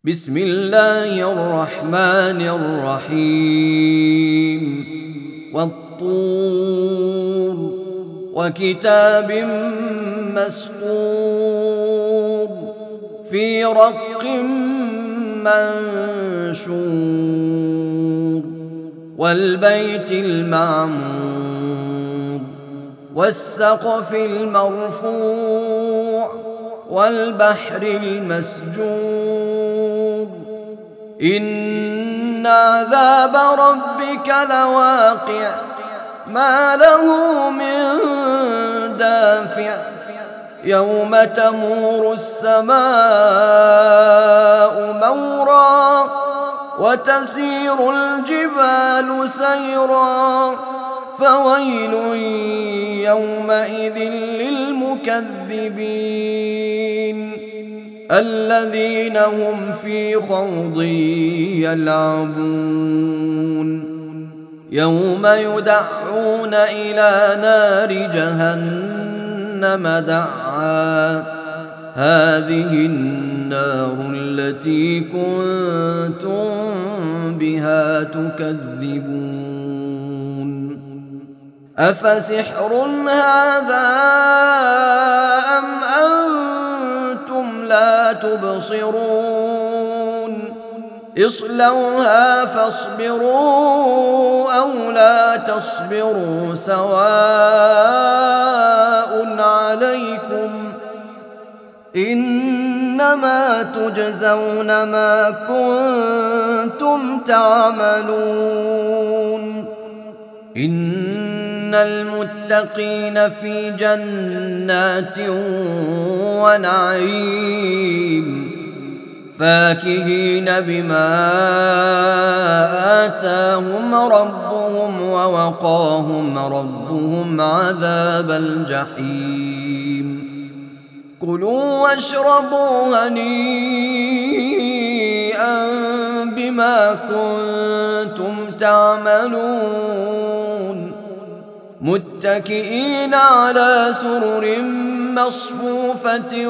بسم الله الرحمن الرحيم والطور وكتاب مسطور في رق منشور والبيت المعمور والسقف المرفوع والبحر المسجور إن عذاب ربك لواقع ما له من دافع يوم تمور السماء مورا وتسير الجبال سيرا فويل يومئذ للمكذبين الذين هم في خوض يلعبون يوم يدعون إلى نار جهنم دعا هذه النار التي كنتم بها تكذبون أفسحر هذا أم أنتم لا تبصرون اصلوها فاصبروا أو لا تصبروا سواء عليكم إنما تجزون ما كنتم تعملون إن المتقين في جنات ونعيم فاكهين بما آتاهم ربهم ووقاهم ربهم عذاب الجحيم كلوا واشربوا هنيئا بما كنتم تعملون متكئين على سرر مصفوفة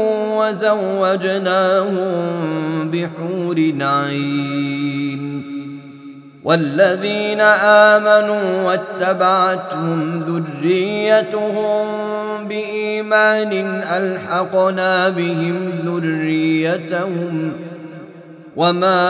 وزوجناهم بحور عين والذين آمنوا واتبعتهم ذريتهم بإيمان ألحقنا بهم ذريتهم وما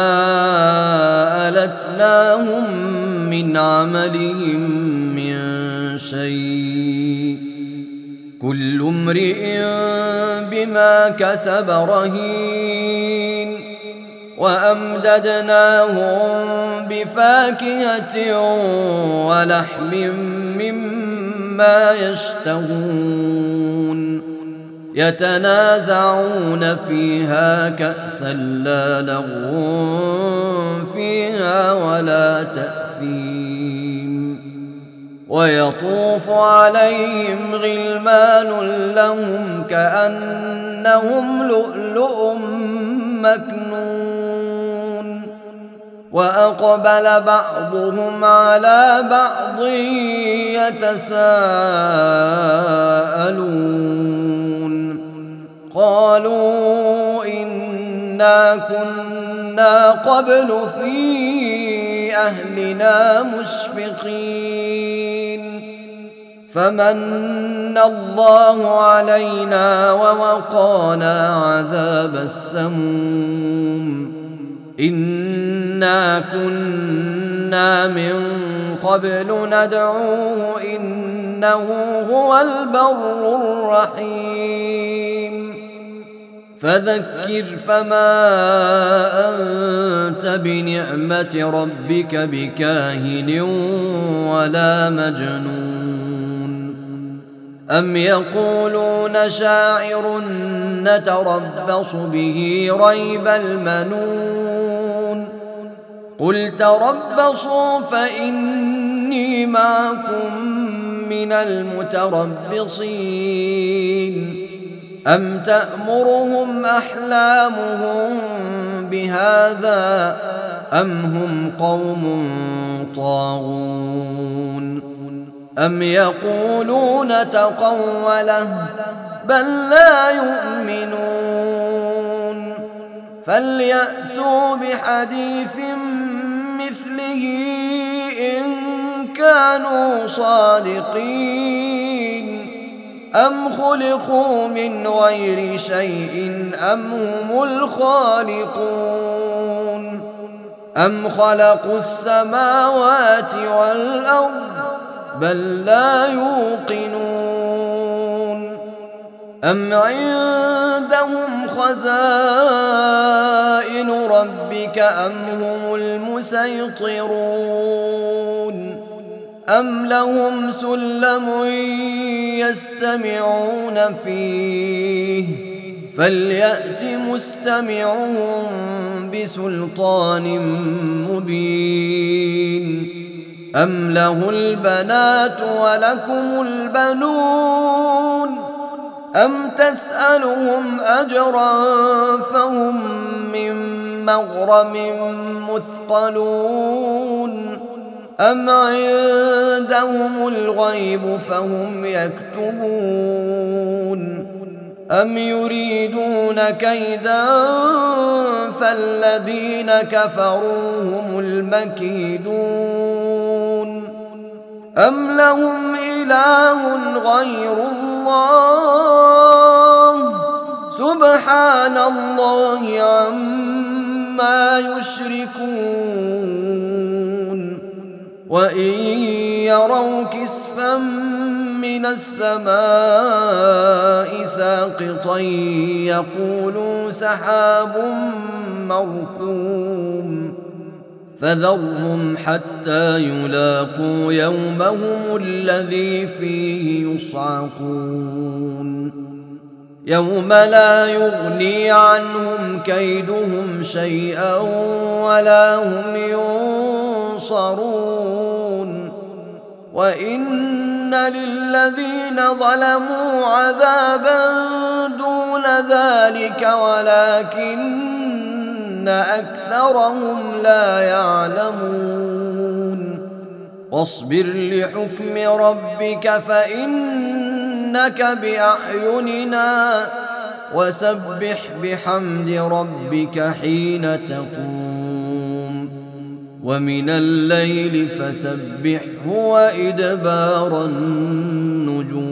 ألتناهم من عملهم من شيء كل امرئ بما كسب رهين وأمددناهم بفاكهة ولحم مما يشتهون يتنازعون فيها كأسا لا لغو فيها ولا تأثيم ويطوف عليهم غلمان لهم كأنهم لؤلؤ مكنون وأقبل بعضهم على بعض يتساءلون قالوا إنا كنا قبل في أهلنا مشفقين فمن الله علينا ووقانا عذاب السموم إنا كنا من قبل ندعوه إنه هو البر الرحيم فذكر فما أنت بنعمة ربك بكاهن ولا مجنون أم يقولون شاعر نتربص به ريب المنون قل تربصوا فإني معكم من المتربصين أم تأمرهم أحلامهم بهذا أم هم قوم طاغون أم يقولون تقوله بل لا يؤمنون فليأتوا بحديث مثله إن كانوا صادقين أم خلقوا من غير شيء أم هم الخالقون أم خلقوا السماوات والأرض بل لا يوقنون أم عندهم خزائن ربك أم هم المسيطرون أم لهم سلم يستمعون فيه فليأت مستمعهم بسلطان مبين أم له البنات ولكم البنون أم تسألهم أجرا فهم من مغرم مثقلون أم عندهم الغيب فهم يكتبون أم يريدون كيدا فالذين كفروا هم المكيدون أم لهم إله غير الله سبحان الله عما يشركون وإن يروا كسفا من السماء ساقطا يقولوا سحاب مركوم فذرهم حتى يلاقوا يومهم الذي فيه يصعقون يوم لا يغني عنهم كيدهم شيئا ولا هم ينصرون وإن للذين ظلموا عذابا دون ذلك ولكن أكثرهم لا يعلمون واصبر لحكم ربك فإنك بأعيننا وسبح بحمد ربك حين تقوم ومن الليل فسبحه وإدبار النجوم